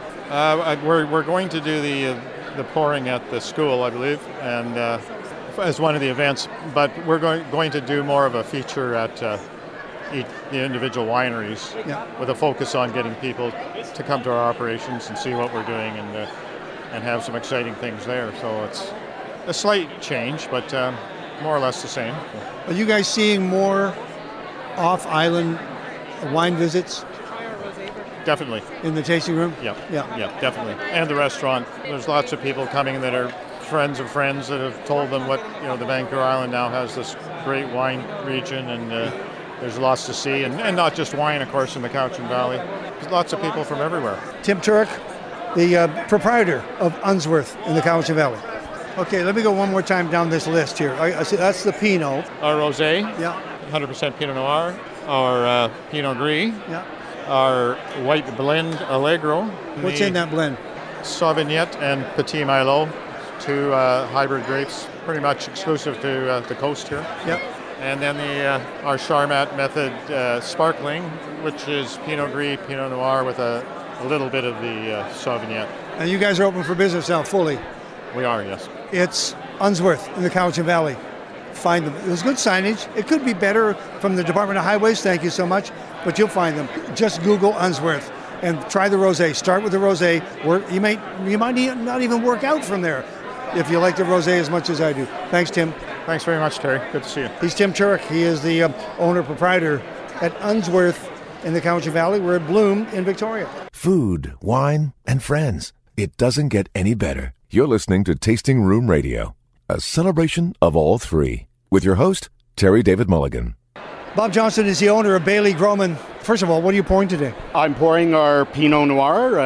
We're going to do the pouring at the school, I believe, and as one of the events. But we're going to do more of a feature at the individual wineries, with a focus on getting people to come to our operations and see what we're doing and have some exciting things there. So it's a slight change, but more or less the same. Are you guys seeing more off-island wine visits? Definitely. In the tasting room? Yeah, definitely. And the restaurant. There's lots of people coming that are friends of friends that have told them what, the Vancouver Island now has this great wine region, and there's lots to see. And not just wine, of course, in the Cowichan Valley. There's lots of people from everywhere. Tim Turek, the proprietor of Unsworth in the Cowichan Valley. Okay, let me go one more time down this list here. I see that's the Pinot. Our Rosé. Yeah. 100% Pinot Noir. Our Pinot Gris. Yeah. Our white blend Allegro. What's in that blend? Sauvignon and Petit Merlot, two hybrid grapes, pretty much exclusive to the coast here. Yep. And then our Charmat method sparkling, which is Pinot Gris, Pinot Noir with a little bit of the Sauvignon. And you guys are open for business now fully? We are, yes. It's Unsworth in the Cowichan Valley. Find them. There's good signage. It could be better from the Department of Highways, thank you so much, but you'll find them. Just Google Unsworth and try the Rosé. Start with the Rosé. You might not even work out from there if you like the Rosé as much as I do. Thanks, Tim. Thanks very much, Terry. Good to see you. He's Tim Turek. He is the owner-proprietor at Unsworth in the Cowichan Valley. We're at Bloom in Victoria. Food, wine, and friends. It doesn't get any better. You're listening to Tasting Room Radio, a celebration of all three, with your host, Terry David Mulligan. Bob Johnson is the owner of Bailey Groman. First of all, what are you pouring today? I'm pouring our Pinot Noir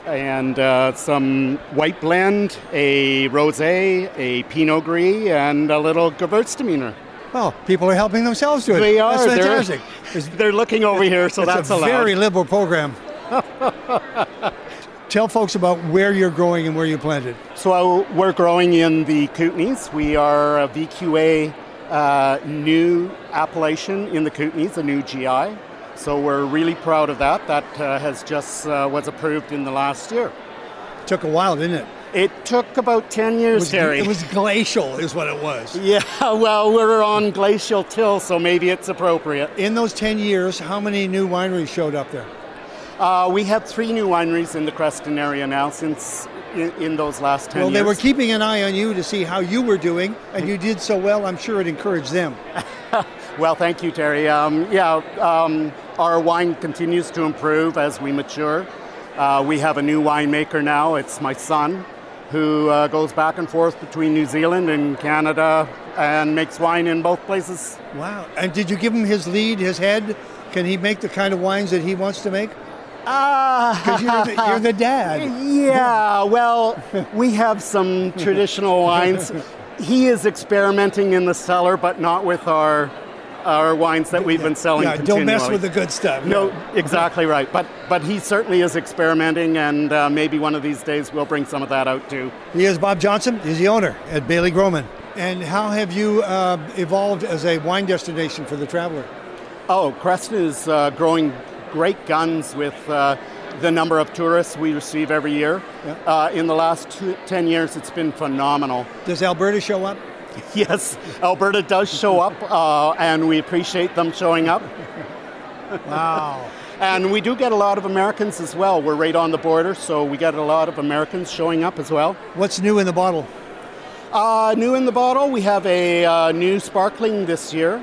and some white blend, a Rosé, a Pinot Gris, and a little Gewürztraminer. Oh, people are helping themselves to it. They are. That's fantastic. They're looking over here, so that's allowed. It's a very liberal program. Tell folks about where you're growing and where you planted. So we're growing in the Kootenays. We are a VQA new appellation in the Kootenays, a new GI. So we're really proud of that. That has just was approved in the last year. Took a while, didn't it? It took about 10 years, Terry. It was glacial is what it was. Yeah, well, we're on glacial till, so maybe it's appropriate. In those 10 years, how many new wineries showed up there? We had 3 new wineries in the Creston area now since in those last 10 years. Well, they were keeping an eye on you to see how you were doing, and you did so well, I'm sure it encouraged them. Well, thank you, Terry. Our wine continues to improve as we mature. We have a new winemaker now. It's my son, who goes back and forth between New Zealand and Canada and makes wine in both places. Wow. And did you give him his lead, his head? Can he make the kind of wines that he wants to make? Because you're the dad. Yeah, well, we have some traditional wines. He is experimenting in the cellar, but not with our wines that we've been selling continually. Don't mess with the good stuff. No, exactly right. But he certainly is experimenting, and maybe one of these days we'll bring some of that out too. He is Bob Johnson. He's the owner at Bailey Groman. And how have you evolved as a wine destination for the traveler? Oh, Creston is growing great guns with the number of tourists we receive every year. Yeah. In the last 10 years, it's been phenomenal. Does Alberta show up? Yes, Alberta does show up, and we appreciate them showing up. Wow. And we do get a lot of Americans as well. We're right on the border, so we get a lot of Americans showing up as well. What's new in the bottle? New in the bottle, we have a new sparkling this year,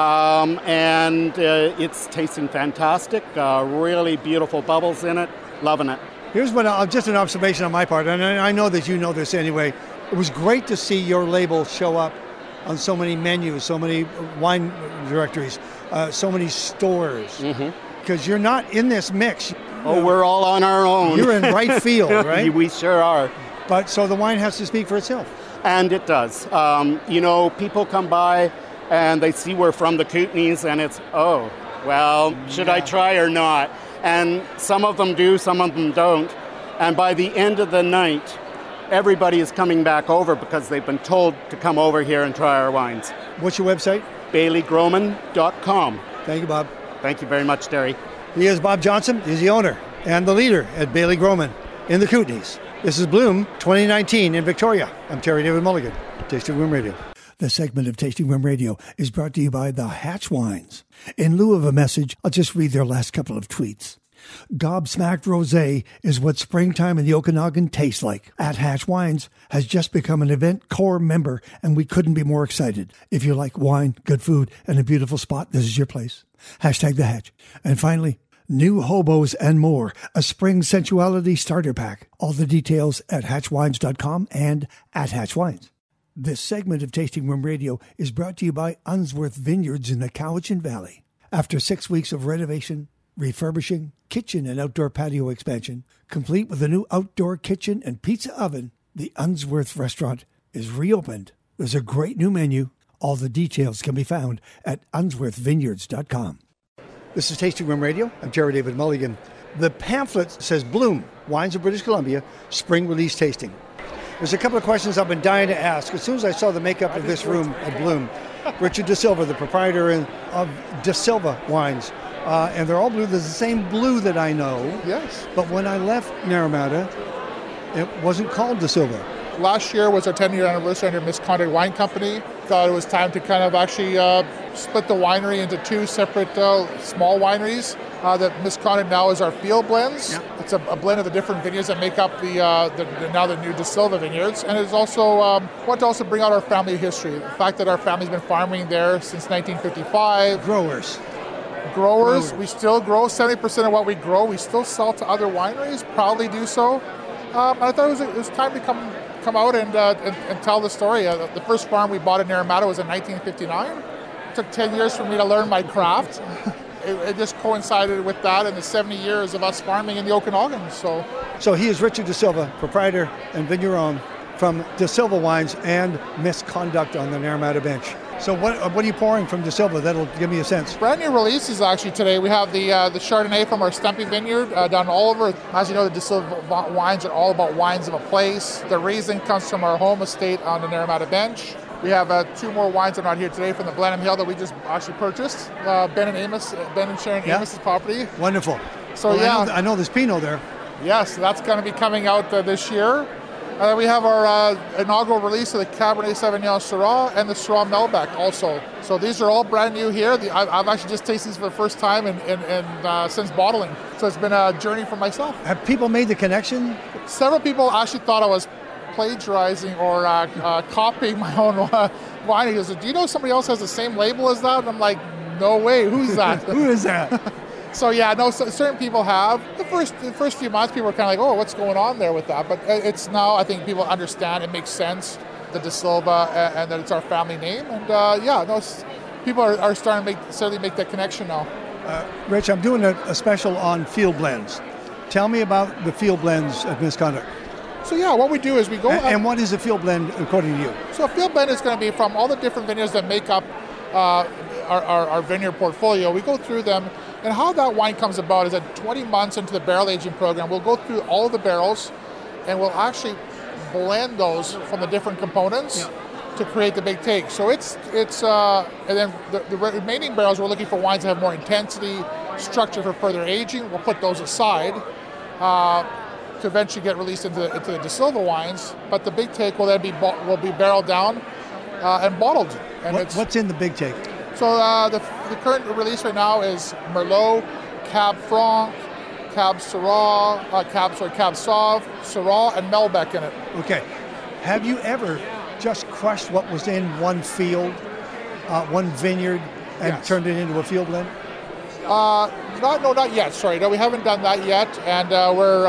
and it's tasting fantastic. Really beautiful bubbles in it. Loving it. Here's just an observation on my part, and I know that you know this anyway. It was great to see your label show up on so many menus, so many wine directories, so many stores, because you're not in this mix. Oh, we're all on our own. You're in right field, right? We sure are. But so the wine has to speak for itself. And it does. People come by and they see we're from the Kootenays, and it's, should I try or not? And some of them do, some of them don't. And by the end of the night, everybody is coming back over because they've been told to come over here and try our wines. What's your website? BaileyGroman.com. Thank you, Bob. Thank you very much, Terry. He is Bob Johnson. He's the owner and the leader at Bailey Groman in the Kootenays. This is Bloom 2019 in Victoria. I'm Terry David Mulligan, Tasting Room Radio. This segment of Tasting Room Radio is brought to you by the Hatch Wines. In lieu of a message, I'll just read their last couple of tweets. Gobsmacked Rosé is what springtime in the Okanagan tastes like. At Hatch Wines has just become an event core member, and we couldn't be more excited. If you like wine, good food, and a beautiful spot, this is your place. Hashtag the Hatch. And finally, New Hobos and More, a spring sensuality starter pack. All the details at hatchwines.com and at Hatch Wines. This segment of Tasting Room Radio is brought to you by Unsworth Vineyards in the Cowichan Valley. After 6 weeks of renovation, refurbishing, kitchen and outdoor patio expansion, complete with a new outdoor kitchen and pizza oven, the Unsworth restaurant is reopened. There's a great new menu. All the details can be found at unsworthvineyards.com. This is Tasting Room Radio. I'm Terry David Mulligan. The pamphlet says Bloom, Wines of British Columbia, Spring Release Tasting. There's a couple of questions I've been dying to ask. As soon as I saw the makeup of this room at Bloom, Richard De Silva, the proprietor of De Silva Wines, and they're all blue. There's the same blue that I know. Yes. But when I left Naramata, it wasn't called De Silva. Last year was our 10-year anniversary under Misconduct Wine Company. Thought it was time to kind of actually split the winery into two separate small wineries. That Misconduct now is our field blends. Yeah. It's a blend of the different vineyards that make up the new De Silva vineyards. And it's also want to also bring out our family history. The fact that our family's been farming there since 1955. Growers. We still grow 70% of what we grow. We still sell to other wineries. Proudly do so. I thought it was time to come out and tell the story. The first farm we bought in Naramata was in 1959. It took 10 years for me to learn my craft. It just coincided with that and the 70 years of us farming in the Okanagan. So he is Richard De Silva, proprietor and vigneron from De Silva Wines and Misconduct on the Naramata bench. So what are you pouring from De Silva? That'll give me a sense. Brand new releases actually today. We have the Chardonnay from our Stumpy Vineyard down in Oliver. As you know, the De Silva wines are all about wines of a place. The Riesling comes from our home estate on the Naramata bench. We have two more wines that are not here today from the Blenheim Hill that we just actually purchased. Ben and Sharon Amos's property. Wonderful. So I know there's Pinot there. Yes, that's going to be coming out this year. We have our inaugural release of the Cabernet Sauvignon Syrah and the Syrah Malbec also. So these are all brand new here. I've actually just tasted these for the first time and since bottling. So it's been a journey for myself. Have people made the connection? Several people actually thought I was plagiarizing or copying my own wine. He goes, do you know somebody else has the same label as that? And I'm like, no way, who's that? Who is that? So yeah, no, certain people have. The first few months, people were kind of like, oh, what's going on there with that? But it's now, I think people understand, it makes sense, the De Silva, and that it's our family name. And people are starting to make that connection now. Rich, I'm doing a special on field blends. Tell me about the field blends at Misconduct. So yeah, what we do is we go... And what is a field blend according to you? So a field blend is going to be from all the different vineyards that make up our vineyard portfolio. We go through them, and how that wine comes about is that 20 months into the barrel aging program, we'll go through all of the barrels, and we'll actually blend those from the different components to create the big take. So it's and then the remaining barrels, we're looking for wines that have more intensity, structure for further aging. We'll put those aside to eventually get released into the De Silva wines. But the big take will then be barreled down and bottled. And what's in the big take? So the current release right now is Merlot, Cab Franc, Cab Syrah, Cab Sauv, Syrah, and Malbec in it. Okay. Have you ever just crushed what was in one field, one vineyard, and turned it into a field blend? Not yet. Sorry, no, we haven't done that yet, and we're.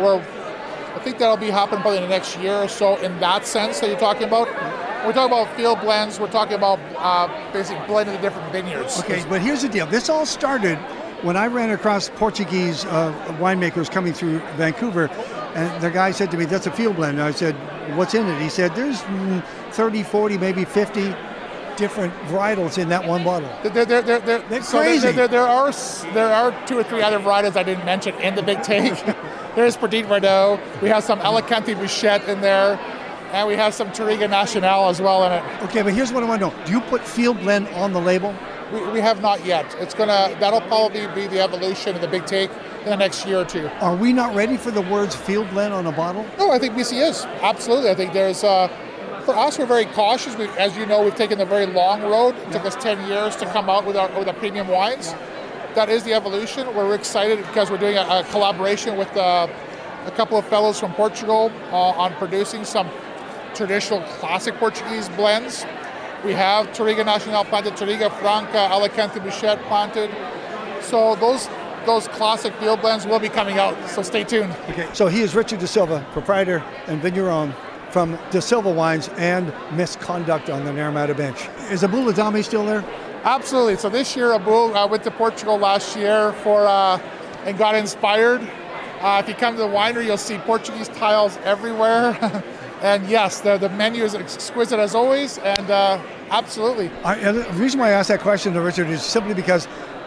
I think that'll be happening probably in the next year or so. In that sense that you're talking about, we're talking about field blends. We're talking about basically blending the different vineyards. Okay, but here's the deal. This all started when I ran across Portuguese winemakers coming through Vancouver, and the guy said to me, "That's a field blend." And I said, "What's in it?" He said, "There's 30, 40, maybe 50 different varietals in that one bottle." They're crazy. There are 2 or 3 other varietals I didn't mention in the big take. There's Petit Verdot. We have some Alicante Bouchette in there, and we have some Touriga Nacional as well in it. Okay, but here's what I want to know: do you put field blend on the label? We have not yet. That'll probably be the evolution of the big take in the next year or two. Are we not ready for the words field blend on a bottle? No, I think BC is. Absolutely. I think there's, for us, we're very cautious. As you know, we've taken the very long road. It took us 10 years to come out with our premium wines. That is the evolution. We're excited because we're doing a collaboration with a couple of fellows from Portugal on producing some traditional classic Portuguese blends. We have Touriga Nacional planted, Touriga Franca, Alicante Bouchette planted. So those classic field blends will be coming out, so stay tuned. Okay, so he is Richard De Silva, proprietor and vigneron from De Silva Wines and Misconduct on the Naramata Bench. Is Aboul Adame still there? Absolutely. So this year, Aboul went to Portugal last year and got inspired. If you come to the winery, you'll see Portuguese tiles everywhere. And yes, the menu is exquisite as always, and absolutely. The reason why I asked that question to Richard is simply because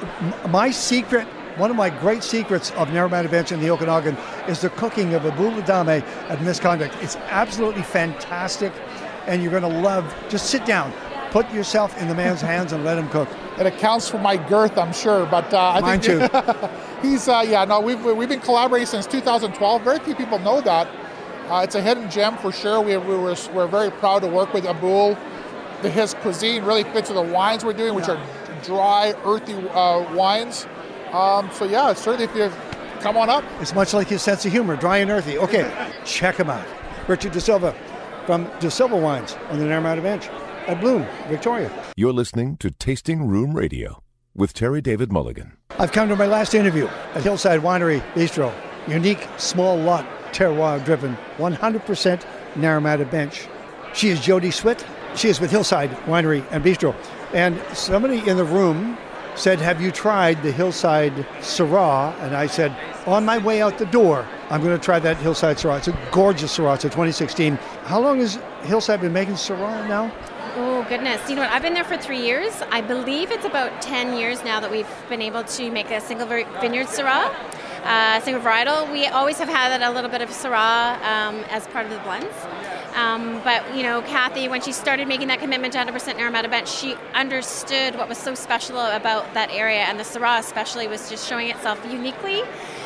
one of my great secrets of Naramata Bench in the Okanagan is the cooking of Aboul Adame at Misconduct. It's absolutely fantastic, and you're going to love. Just sit down, put yourself in the man's hands, and let him cook. It accounts for my girth, I'm sure, but Mine too. He's we've been collaborating since 2012. Very few people know that. It's a hidden gem for sure. We're very proud to work with Aboul. His cuisine really fits with the wines we're doing, which are dry, earthy wines. Certainly if you come on up. It's much like his sense of humor, dry and earthy. Okay, check him out. Richard De Silva from De Silva Wines on the Naramata Bench at Bloom, Victoria. You're listening to Tasting Room Radio with Terry David Mulligan. I've come to my last interview at Hillside Winery Bistro. Unique, small lot, terroir-driven, 100% Naramata Bench. She is Jody Switt. She is with Hillside Winery and Bistro. And somebody in the room said, "Have you tried the Hillside Syrah?" And I said, on my way out the door, I'm going to try that Hillside Syrah. It's a gorgeous Syrah. It's a 2016. How long has Hillside been making Syrah now? Oh, goodness. You know what? I've been there for 3 years. I believe it's about 10 years now that we've been able to make a single vineyard Syrah. Single varietal. We always have had a little bit of Syrah as part of the blends. But, Kathy, when she started making that commitment to 100% Naramata Bench, she understood what was so special about that area. And the Syrah especially was just showing itself uniquely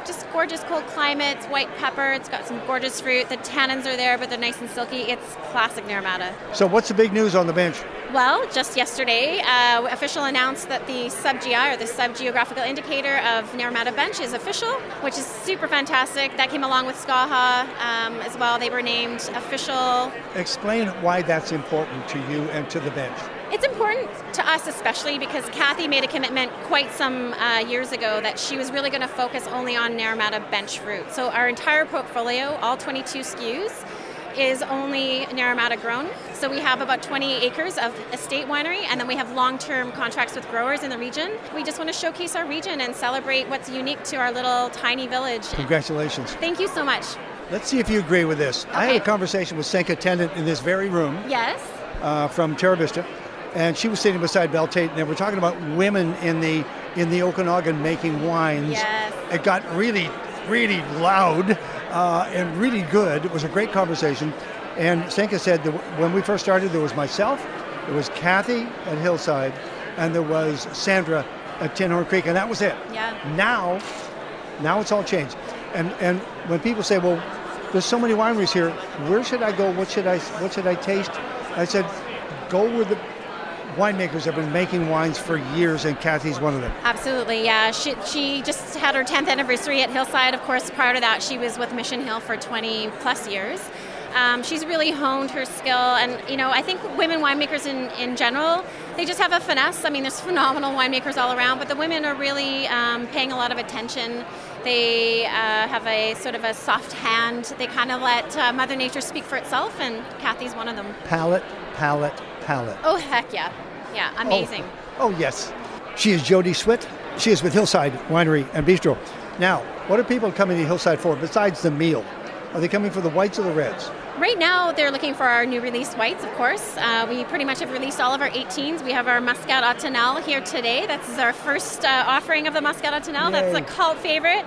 just gorgeous cold climate. It's white pepper. It's got some gorgeous fruit. The tannins are there, but they're nice and silky. It's classic Naramata. So what's the big news on the bench? Well, just yesterday, official announced that the sub-GI, or the sub-geographical indicator of Naramata Bench, is official, which is super fantastic. That came along with Skaha as well. They were named official. Explain why that's important to you and to the bench. It's important to us especially because Kathy made a commitment quite some years ago that she was really going to focus only on Naramata bench fruit. So our entire portfolio, all 22 SKUs, is only Naramata grown. So we have about 20 acres of estate winery, and then we have long-term contracts with growers in the region. We just want to showcase our region and celebrate what's unique to our little tiny village. Congratulations. Thank you so much. Let's see if you agree with this. Okay. I had a conversation with Senka Tennant in this very room. Yes. From Terra Vista. And she was sitting beside Belle Tate, and they were talking about women in the Okanagan making wines. Yes. It got really, really loud and really good. It was a great conversation. And Senka said that when we first started, there was myself, there was Kathy at Hillside, and there was Sandra at Tin Horn Creek, and that was it. Yeah. Now it's all changed. And when people say, well, there's so many wineries here, where should I go? What should I taste? I said, go where the winemakers have been making wines for years, and Kathy's one of them. Absolutely, yeah. She just had her 10th anniversary at Hillside. Of course, prior to that, she was with Mission Hill for 20 plus years. She's really honed her skill, and I think women winemakers in general, they just have a finesse. I mean, there's phenomenal winemakers all around, but the women are really paying a lot of attention. They have a sort of a soft hand. They kind of let Mother Nature speak for itself, and Kathy's one of them. Palate. Oh, heck yeah. Yeah, amazing. Oh, yes. She is Jody Switt. She is with Hillside Winery and Bistro. Now, what are people coming to Hillside for besides the meal? Are they coming for the whites or the reds? Right now, they're looking for our new release whites, of course. We pretty much have released all of our 18s. We have our Muscat Autumnal here today. That's our first offering of the Muscat Autumnal. That's a cult favorite.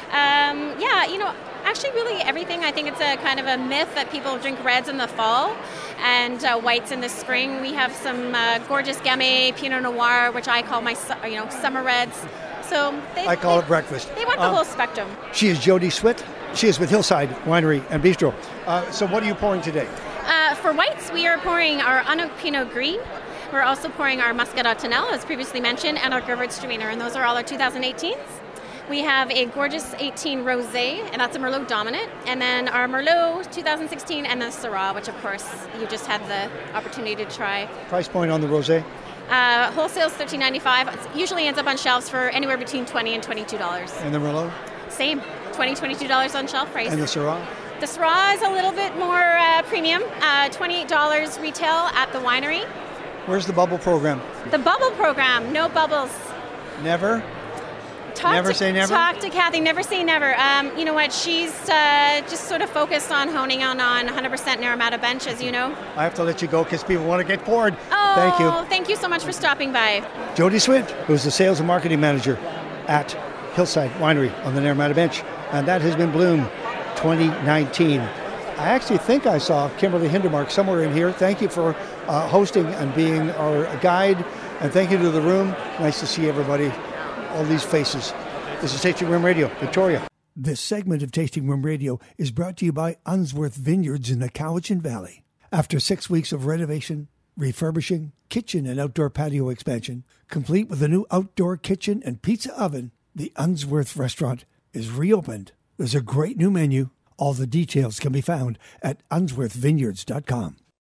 Actually, really everything. I think it's a kind of a myth that people drink reds in the fall and whites in the spring. We have some gorgeous Gamay Pinot Noir, which I call my summer reds. So I call it breakfast. They want the whole spectrum. She is Jody Switt. She is with Hillside Winery and Bistro. So what are you pouring today? For whites, we are pouring our Anuk Pinot Gris. We're also pouring our Muscat Autumnal, as previously mentioned, and our Gewürztraminer, and those are all our 2018s. We have a gorgeous 18 Rosé, and that's a Merlot dominant, and then our Merlot 2016, and then Syrah, which of course you just had the opportunity to try. Price point on the Rosé? Wholesale is $13.95. It usually ends up on shelves for anywhere between $20 and $22. And the Merlot? Same, $20, $22 on shelf price. And the Syrah? The Syrah is a little bit more premium, $28 retail at the winery. Where's the bubble program? The bubble program, no bubbles. Never? Say never? Talk to Kathy, never say never. You know what, she's just sort of focused on honing on 100% Naramata bench, as you know. I have to let you go because people want to get poured. Oh, thank you. Thank you so much for stopping by. Jody Switt, who's the sales and marketing manager at Hillside Winery on the Naramata bench. And that has been Bloom 2019. I actually think I saw Kimberly Hindermark somewhere in here. Thank you for hosting and being our guide. And thank you to the room. Nice to see everybody. All these faces. This is Tasting Room Radio, Victoria. This segment of Tasting Room Radio is brought to you by Unsworth Vineyards in the Cowichan Valley. After 6 weeks of renovation, refurbishing, kitchen and outdoor patio expansion, complete with a new outdoor kitchen and pizza oven, the Unsworth restaurant is reopened. There's a great new menu. All the details can be found at unsworthvineyards.com.